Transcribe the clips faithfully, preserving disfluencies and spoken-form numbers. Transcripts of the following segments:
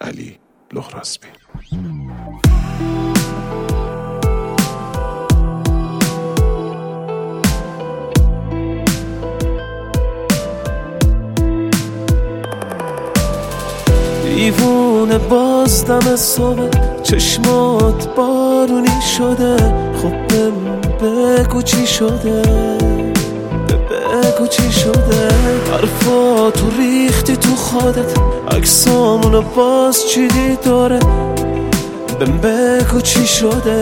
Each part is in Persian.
علی لهرازبی. دیوونه باز دم صبح چشمات بارونی شده، خب بگو چی شده، بگو چی شده. حرفاتو ریختی تو خودت، عکسامونو باز چیدی داره، بهم بگو چی شده،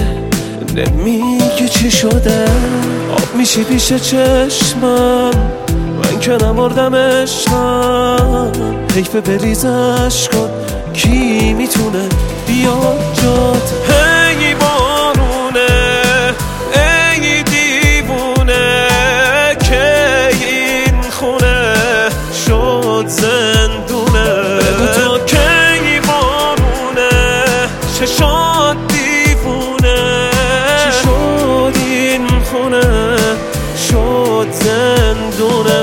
نمیگی چی شده. آب میشی پیش چشمم، من که نمردم عشقم، حیف بریزش کن، کی میتونه بیاد جات. هی بارونه ای دیوونه که این خونه شد زندونه، بگو تا کی بارونه چشات دیوونه، چی شد این خونه شد زندونه.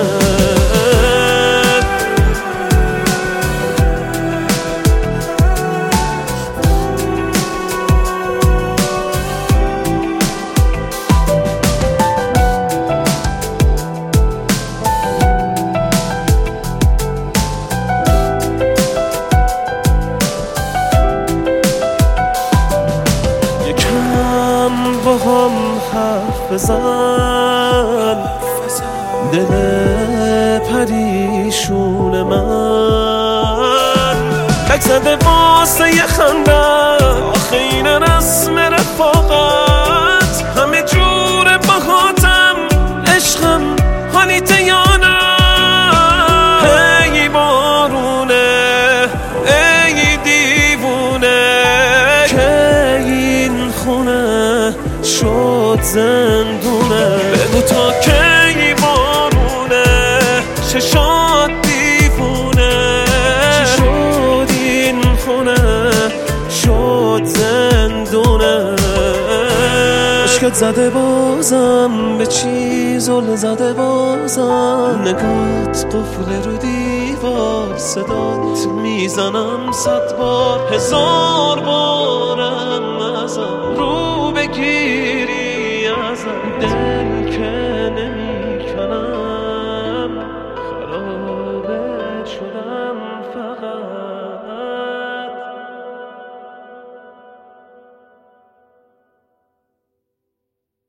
با هم حرف بزن، دل پریشون من تک زده واسه یه خندن. آخه این رسم رفاقت، همه جور باهاتم عشقم حالیته یا نه. هی بارونه ای دیوونه که این خونه شد زندونه، بگو تا کی بارونه چشات دیوونه، چی شد این خونه شد زندونه. عشقت زده بازم به چی زل زده بازم، نگات قفل رو دیوار، صدات میزنم صد بار، هزار بارم ازم رو بگیری ازم.